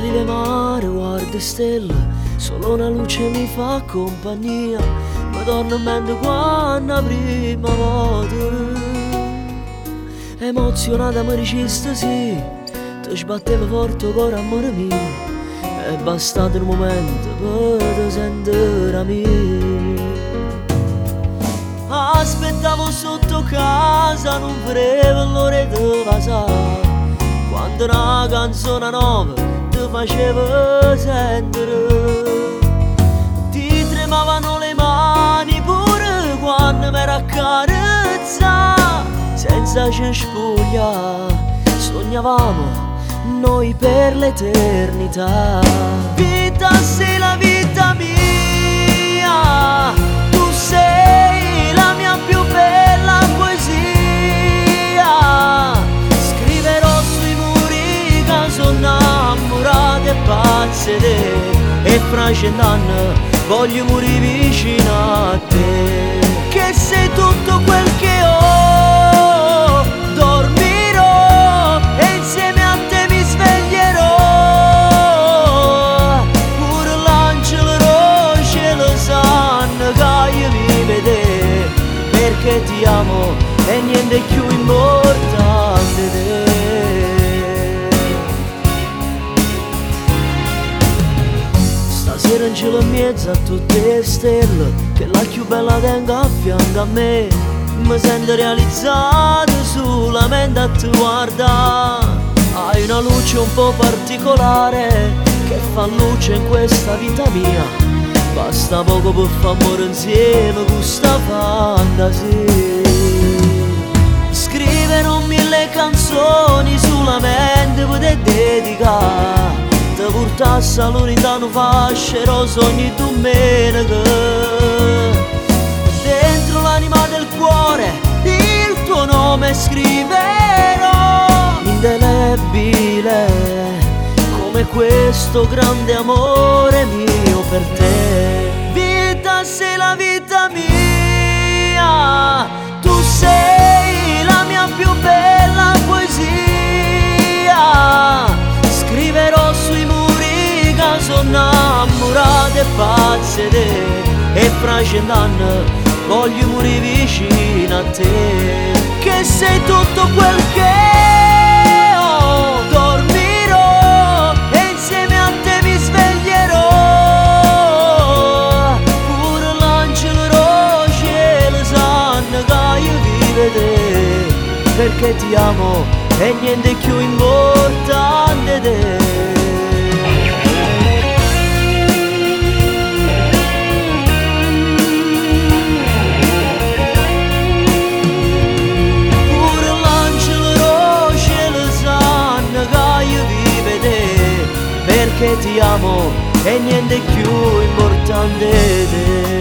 rive mare, guarda stelle, solo una luce mi fa compagnia. Mi torna in mente quando la prima volta, emozionata mi dicesti sì, ti sbatteva forte il cuore, amore mio. È bastato un momento per sentire a me. Aspettavo sotto casa, non farevo l'ora di passare, quando una canzone nuova ti faceva sentire. Ti tremavano le mani pure quando mi raccarezza, senza cespugliare sognavamo noi per l'eternità. Vita sei la vita mia, tu sei la mia più bella poesia. Scriverò sui muri che sono innamorate e pazze te, e fra 100 anni voglio morire vicino a te. Che sei tutto quel che ho, dormirò e insieme a te mi sveglierò. Pure l'angelo roce lo sanno che io mi vede, perché ti amo e niente più importante di te. Stasera in cielo in mezzo a tutte le stelle, che la più bella tengo a fianco a me. Mi sento realizzato solamente a te guardare. Hai una luce un po' particolare che fa luce in questa vita mia. Basta poco per far morire insieme questa fantasia. Scriverò 1000 canzoni solamente per te dedicare, ti portassi a lontano fascero sogni domenica. Dentro l'anima del cuore il tuo nome scriverò, indelebile come questo grande amore mio per te. Vita sei la vita mia, tu sei la mia più bella poesia. Scriverò sui muri che sono innamorate e pazze te, e fra 100 anni voglio morire vicino a te. Che sei tutto quel che ho, dormirò e insieme a te mi sveglierò. Pure l'angelo roce lo sanno che io vivo te, perché ti amo e niente più importante di te. Perché ti amo e niente più importante di te.